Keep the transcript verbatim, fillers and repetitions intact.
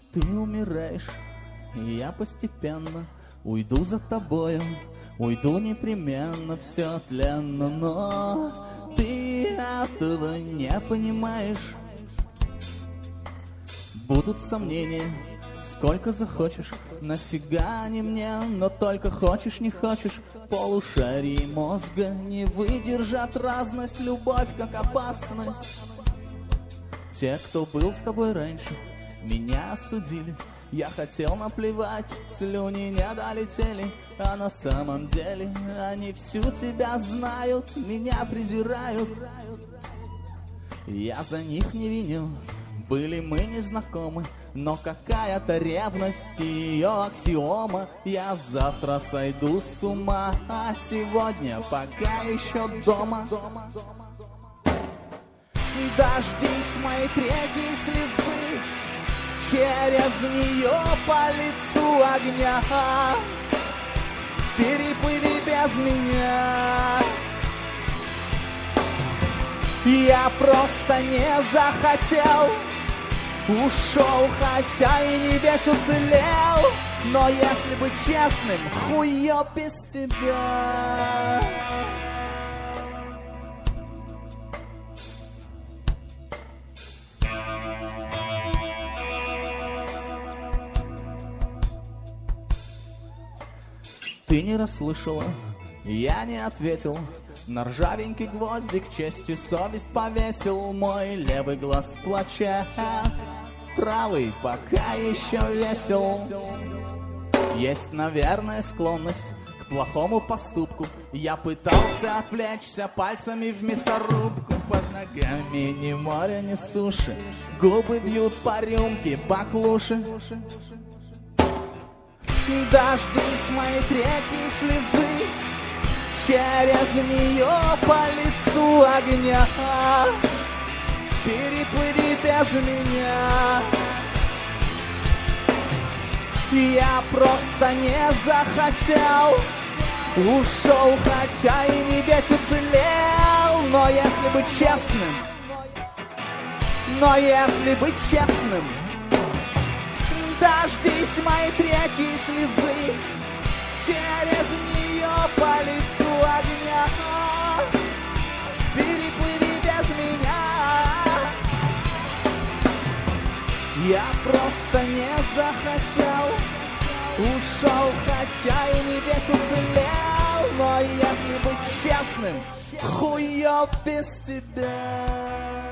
Ты умираешь, и я постепенно уйду за тобою, уйду непременно, все тленно, но ты этого не понимаешь. Будут сомнения, сколько захочешь, нафига они мне, но только хочешь, не хочешь, полушарий мозга не выдержат разность, любовь как опасность. Те, кто был с тобой раньше, меня осудили, я хотел наплевать, слюни не долетели, а на самом деле они всю тебя знают, меня презирают. Я за них не виню, были мы незнакомы, но какая-то ревность и ее аксиома. Я завтра сойду с ума, а сегодня пока еще дома. Дождись моей третьей слезы, через нее по лицу огня. Переплыви без меня. Я просто не захотел, ушел, хотя и не весь уцелел. Но если быть честным, хуё без тебя. Ты не расслышала, я не ответил. На ржавенький гвоздик честь и совесть повесил. Мой левый глаз плача, правый пока еще весел. Есть, наверное, склонность к плохому поступку. Я пытался отвлечься пальцами в мясорубку. Под ногами ни моря, ни суши, губы бьют по рюмке баклуши. Дождись моей третьей слезы, через нее по лицу огня. Переплыви без меня. Я просто не захотел, ушел, хотя и не весь уцелел. Но если быть честным, но если быть честным, дождись моей третьей слезы, через нее по лицу огня. Переплыви без меня. Я просто не захотел, ушел, хотя и не весь уцелел. Но если быть честным, хуёв без тебя.